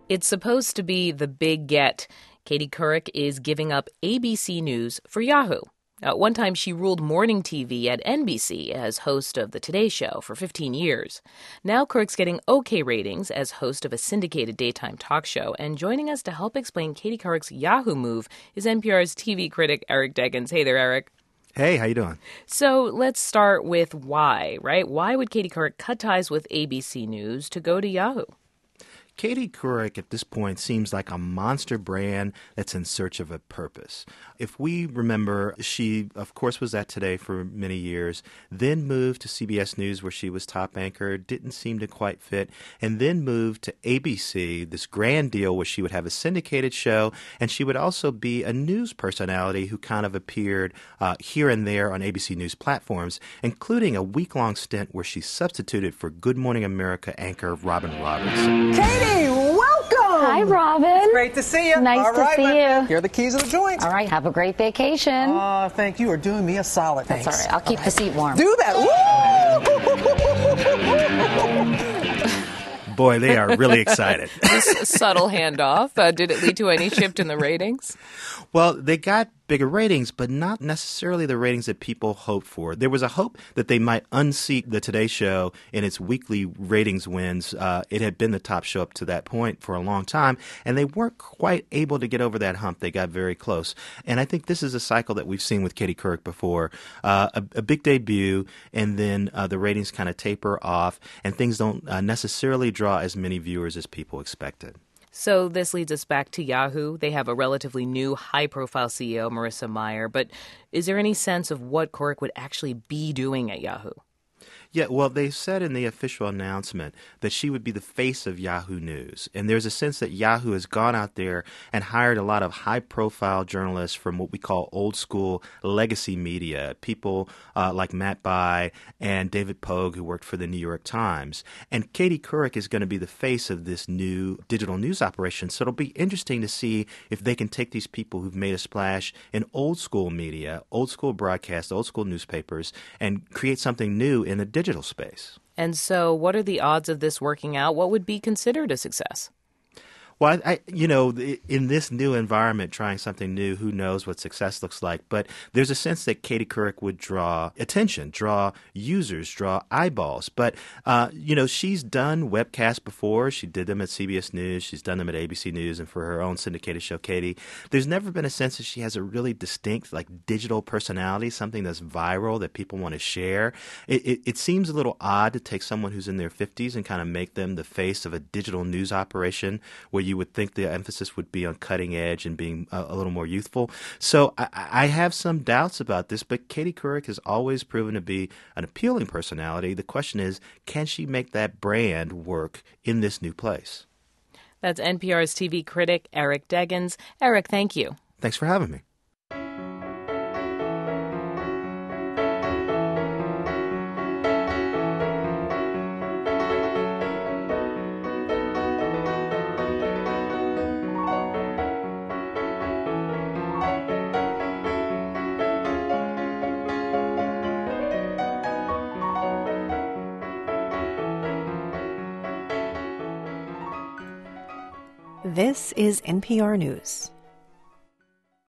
It's supposed to be the big get. Katie Couric is giving up ABC News for Yahoo. At one time, she ruled morning TV at NBC as host of The Today Show for 15 years. Now Couric's getting okay ratings as host of a syndicated daytime talk show. And joining us to help explain Katie Couric's Yahoo move is NPR's TV critic Eric Deggans. Hey there, Eric. Hey, how you doing? So let's start with why, right? Why would Katie Couric cut ties with ABC News to go to Yahoo? Katie Couric at this point seems like a monster brand that's in search of a purpose. If we remember, she, of course, was at Today for many years, then moved to CBS News where she was top anchor, didn't seem to quite fit, and then moved to ABC, this grand deal where she would have a syndicated show, and she would also be a news personality who kind of appeared here and there on ABC News platforms, including a week-long stint where she substituted for Good Morning America anchor Robin Roberts. Katie, welcome! Hi, Robin. It's great to see you. Nice to see you. Here are the keys of the joint. All right, have a great vacation. Thank you. You're doing me a solid. That's all right. I'll keep the seat warm. Do that. Woo! Boy, they are really excited. This subtle handoff, did it lead to any shift in the ratings? Well, they got bigger ratings, but not necessarily the ratings that people hoped for. There was a hope that they might unseat the Today Show in its weekly ratings wins. It had been the top show up to that point for a long time, and they weren't quite able to get over that hump. They got very close. And I think this is a cycle that we've seen with Katie Couric before. A big debut, and then the ratings kind of taper off, and things don't necessarily draw as many viewers as people expected. So this leads us back to Yahoo. They have a relatively new, high-profile CEO, Marissa Mayer. But is there any sense of what Couric would actually be doing at Yahoo? Yeah, well, they said in the official announcement that she would be the face of Yahoo News. And there's a sense that Yahoo has gone out there and hired a lot of high-profile journalists from what we call old-school legacy media, people like Matt Bai and David Pogue, who worked for the New York Times. And Katie Couric is going to be the face of this new digital news operation. So it'll be interesting to see if they can take these people who've made a splash in old-school media, old-school broadcast, old-school newspapers, and create something new in the digital space. And so what are the odds of this working out? What would be considered a success? Well, in this new environment, trying something new, who knows what success looks like. But there's a sense that Katie Couric would draw attention, draw users, draw eyeballs. But, she's done webcasts before. She did them at CBS News. She's done them at ABC News and for her own syndicated show, Katie. There's never been a sense that she has a really distinct, digital personality, something that's viral that people want to share. It seems a little odd to take someone who's in their 50s and kind of make them the face of a digital news operation where you would think the emphasis would be on cutting edge and being a little more youthful. So I have some doubts about this, but Katie Couric has always proven to be an appealing personality. The question is, can she make that brand work in this new place? That's NPR's TV critic, Eric Deggans. Eric, thank you. Thanks for having me. This is NPR News.